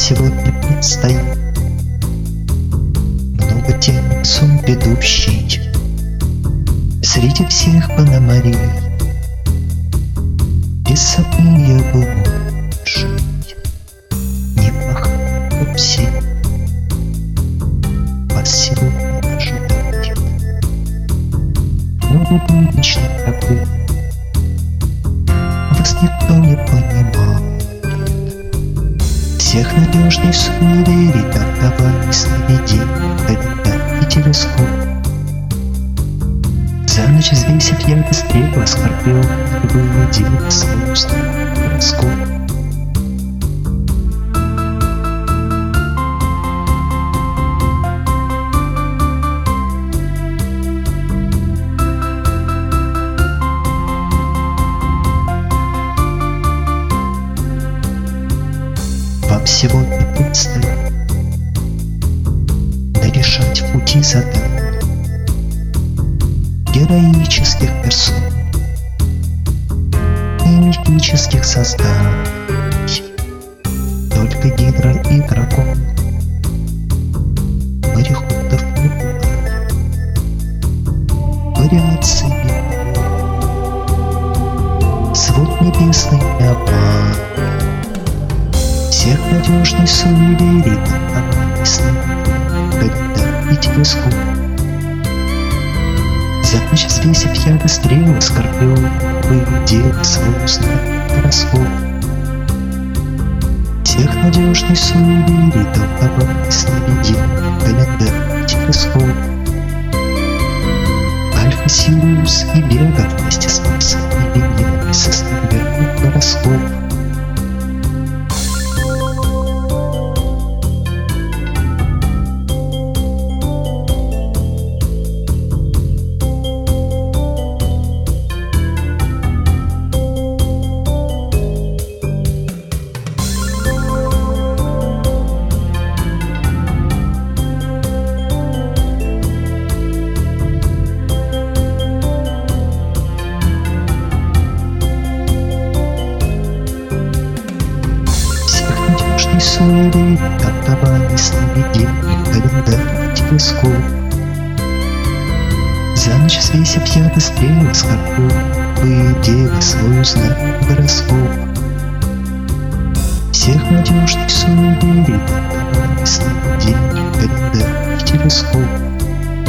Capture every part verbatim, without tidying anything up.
сегодня предстоит много тем сон ведущий. Среди всех пономарей без сомнения был жить. Неплохо все вас сегодня ожидает. Много будничных проблем вас никто не понимал. Всех надежней суеверий давали сновидений, календарь и телескоп. За ночь взвесив яды стрела скорпион выводил свой устный гороскоп. Вам сегодня предстоит дорешать в пути заданий героических персон и мифических созданий. Только гидра и дракон, мореходов не бывает, вариации свод небесный и обман. Всех надежный суеверий опасный календарь и телескоп. За ночь взвесив яды стрелы скорпион выведел свой устный гороскоп. Всех надежный суеверий толковал сновидений, календарь и телескоп. Альфа, Сириус и Вега вместе с Марсом и Венерой составляют гороскоп. Суеверий толковали сновидений, календарь и телескоп. За ночь взвесив яды стрелы скорпион выведел свой устный гороскоп. Всех надежных суеверий толковали сновидений, календарь и телескоп.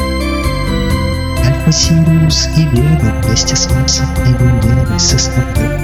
Альфа, Сириус и Вега вместе с Марсом и Венерой составляют